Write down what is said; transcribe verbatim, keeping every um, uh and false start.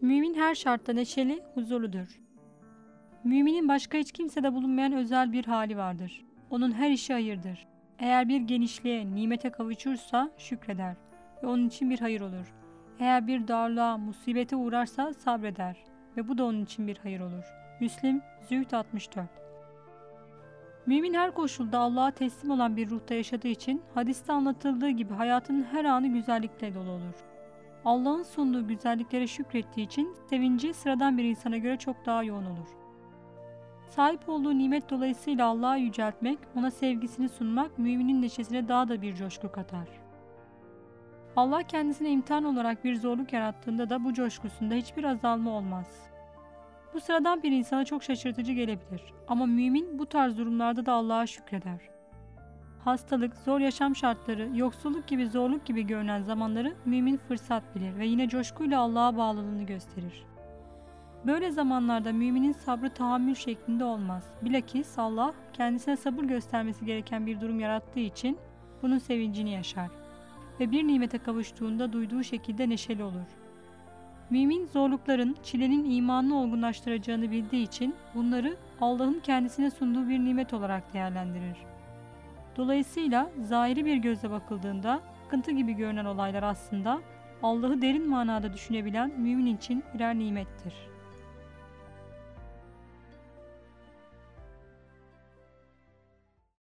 Mümin her şartta neşeli, huzurludur. Müminin başka hiç kimsede bulunmayan özel bir hali vardır. Onun her işi hayırdır. Eğer bir genişliğe, nimete kavuşursa şükreder ve onun için bir hayır olur. Eğer bir darlığa, musibete uğrarsa sabreder ve bu da onun için bir hayır olur. Müslim Zühd altmış dört. Mümin her koşulda Allah'a teslim olan bir ruhta yaşadığı için hadiste anlatıldığı gibi hayatının her anı güzellikle dolu olur. Allah'ın sunduğu güzelliklere şükrettiği için sevinci sıradan bir insana göre çok daha yoğun olur. Sahip olduğu nimet dolayısıyla Allah'a yüceltmek, ona sevgisini sunmak müminin neşesine daha da bir coşku katar. Allah kendisine imtihan olarak bir zorluk yarattığında da bu coşkusunda hiçbir azalma olmaz. Bu sıradan bir insana çok şaşırtıcı gelebilir ama mümin bu tarz durumlarda da Allah'a şükreder. Hastalık, zor yaşam şartları, yoksulluk gibi zorluk gibi görünen zamanları mümin fırsat bilir ve yine coşkuyla Allah'a bağlılığını gösterir. Böyle zamanlarda müminin sabrı tahammül şeklinde olmaz. Bilakis Allah kendisine sabır göstermesi gereken bir durum yarattığı için bunun sevincini yaşar ve bir nimete kavuştuğunda duyduğu şekilde neşeli olur. Mümin zorlukların, çilenin imanını olgunlaştıracağını bildiği için bunları Allah'ın kendisine sunduğu bir nimet olarak değerlendirir. Dolayısıyla zahiri bir gözle bakıldığında sıkıntı gibi görünen olaylar aslında Allah'ı derin manada düşünebilen mümin için birer nimettir.